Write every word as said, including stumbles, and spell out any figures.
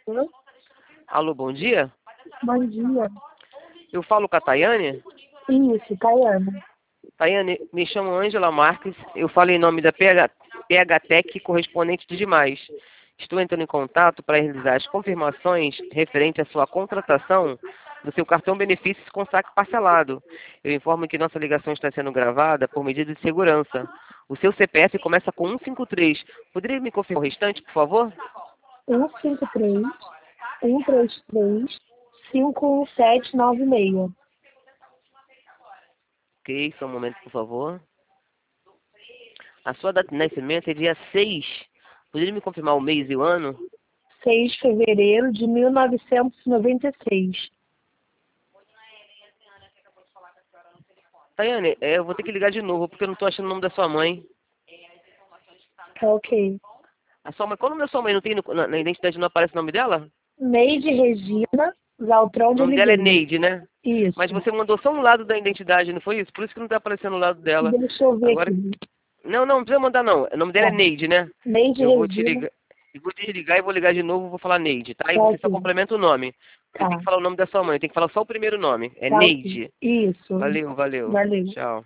Alô? Alô, bom dia. Bom dia. Eu falo com a Tayane. Isso, Tayane. Tayane, me chamo Ângela Marques. Eu falo em nome da P H, P H Tech, correspondente de Demais. Estou entrando em contato para realizar as confirmações referente à sua contratação do seu cartão benefícios com saque parcelado. Eu informo que nossa ligação está sendo gravada por medida de segurança. O seu C P F começa com um cinco três. Poderia me confirmar o restante, por favor? um cinco três, um três três, cinco um sete nove seis. Ok, só um momento, por favor. A sua data de nascimento é dia seis. Poderia me confirmar o mês e o ano? seis de fevereiro de mil novecentos e noventa e seis. Tayane, é, eu vou ter que ligar de novo, porque eu não estou achando o nome da sua mãe. Tá ok. A sua mãe, qual o nome da sua mãe? Não tem no- na, na identidade, não aparece o nome dela? Neide Regina Zaltrão O de nome dela é Oliveira. Neide, né? Isso. Mas você mandou só um lado da identidade, não foi isso? Por isso que não está aparecendo o lado dela. Deixa eu ver Agora, aqui. não, não, não precisa mandar não. O nome dela é Tá. Neide, né? Neide Eu vou te Regina. ligar. Eu vou desligar e vou ligar de novo, vou falar Neide, tá? E Tá você só ok. complementa o nome. Porque tem Tá. que falar o nome da sua mãe, tem que falar só o primeiro nome. É Tá ok. Neide. Isso. Valeu, valeu. Valeu. Tchau.